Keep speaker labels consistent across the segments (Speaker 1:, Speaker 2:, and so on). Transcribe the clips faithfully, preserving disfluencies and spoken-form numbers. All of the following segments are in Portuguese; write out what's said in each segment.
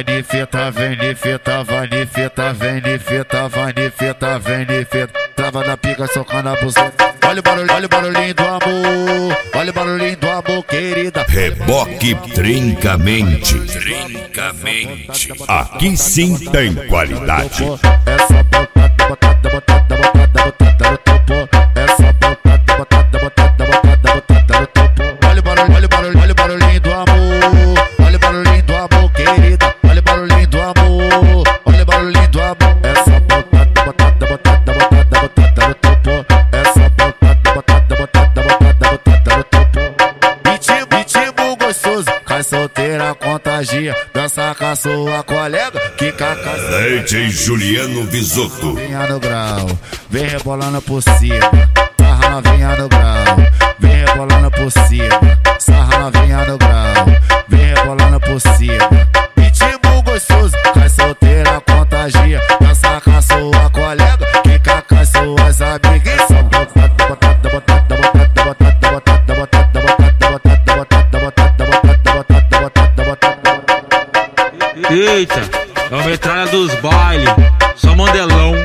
Speaker 1: Vai de fita, vem de fita, vai de fita, vem de fita, vai de fita, vem de fita. Trava na pica, socando a buceta. Olha o barulho, olha o barulhinho do amor. Olha o barulhinho do amor, querida.
Speaker 2: Reboque Trincamente. Trincamente. Aqui sim tem qualidade.
Speaker 1: Essa botada, botada, botada, botada, botada no topo. Essa botada, botada, botada, botada, botada no topo. Olha o barulho, olha o barulho, olha o barulhinho do amor. Olha o barulhinho do amor, querida. Olha o barulhinho do amor. Olha o barulhinho do amor. Essa botada, botada, botada, botada, botada no topo. Essa botada, botada, botada, botada, botada no topo. Ritmo, ritmo gostoso, cai solteira, contagia. Dança com a sua colega, que caca.
Speaker 2: D J Juliano Bisotto.
Speaker 1: Vinha no grau, vem rebolando por cima. Sarra novinha no grau, vem rebolando por cima. Sarra novinha no grau, vem rebolando por cima. Ritmo gostoso, cai solteira, contagia. Dança com a sua colega, que caca suas amiguinhas. Botada, botada, botada, botada, botada, botada, botada, botada, botada, botada, botada, botada, botada, botada.
Speaker 3: Eita, é uma metralha dos bailes, só mandelão.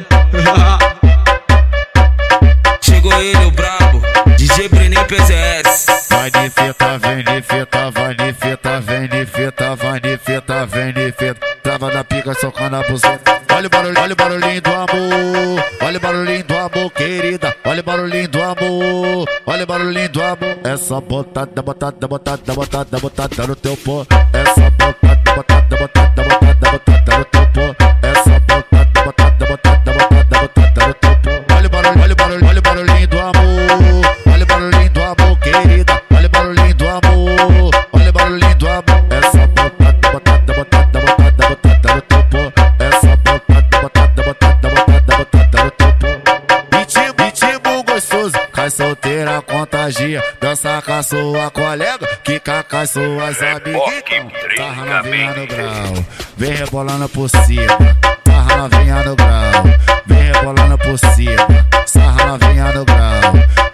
Speaker 4: Chegou ele, o brabo, D J Brenin P Z S.
Speaker 1: Vai de fita, vem de fita, vai de fita, vem de fita, vai de fita, vem de fita. Trava na pica, socando a buceta. Olha o barulho, olha o barulhinho do amor. Olha o barulhinho do amor, querida. Olha o barulhinho do amor. Olha o barulhinho do amor. Essa botada, botada, botada, botada, botada no teu pó. Essa botada, botada, botada, botada, botada no teu pó. Essa botada, botada, botada, botada, botada no teu pó. Olha o barulho, olha o barulho, olha o barulhinho do amor. Olha o barulhinho do amor, querida. Olha o barulhinho do amor. Olha o barulhinho do amor. Essa botada, botada, botada, botada, botada no teu pó. Essa botada, botada, botada, botada, botada no teu pó. Ritmo, ritmo gostoso, cai solteira, contagia. Dança com a sua colega, que caca suas amiguinhas. Sarra novinha no grau, vem rebolando por cima. Sarra novinha no grau, vem rebolando por cima. Sarra novinha no grau,